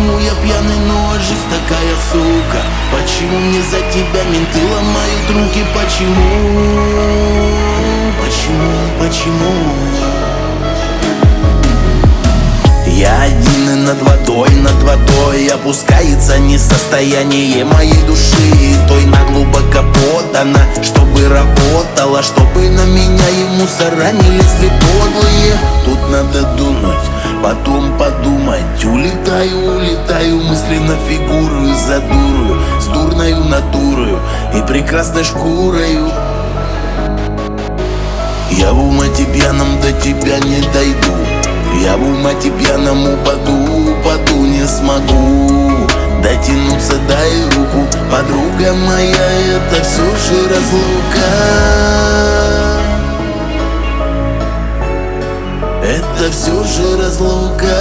Почему я пьяный, но жизнь такая, сука? Почему мне за тебя менты ломают руки? Почему? Я один и над водой опускается не состояние моей души. Той на глубоко подана, чтобы работала, чтобы на меня и мусора не лезли подлые. Тут надо дунуть, потом подумать. Улетаю мысленно фигурую за дурую, с дурною натурою и прекрасной шкурою. Я в умате пьяном до тебя не дойду. Я в умате пьяном упаду, не смогу дотянуться, дай руку. Подруга моя, это все же разлука. Это все же разлука.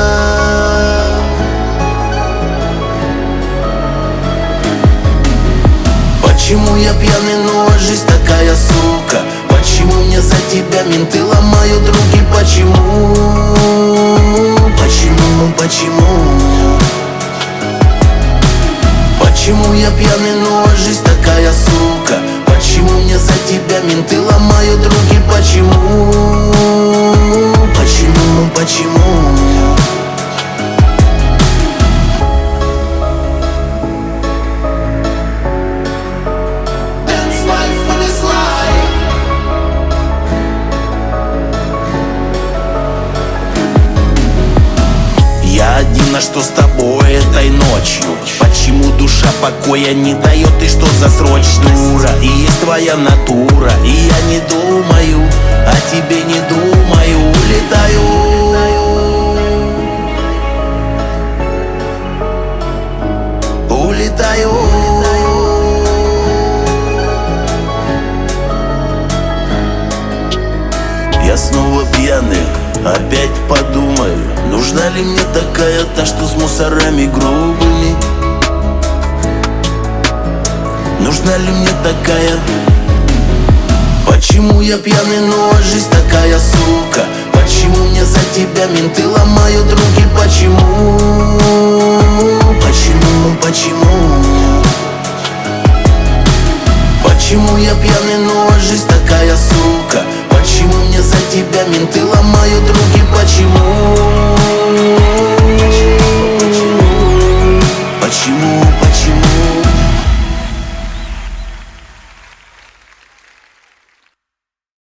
Почему я пьяный, но жизнь такая, сука? Почему мне за тебя менты ломают руки? Почему? Почему я пьяный, но жизнь такая, сука? Почему мне за тебя менты ломают руки? Почему? Я один, а что с тобой этой ночью? Почему душа покоя не дает, и что за срочность? И есть твоя натура, и я не думаю, о тебе не думаю. Улетаю. Я снова пьяный, опять подумаю, нужна ли мне такая, та, что с мусорами грубыми? Нужна ли мне такая? Почему я пьяный, но жизнь такая,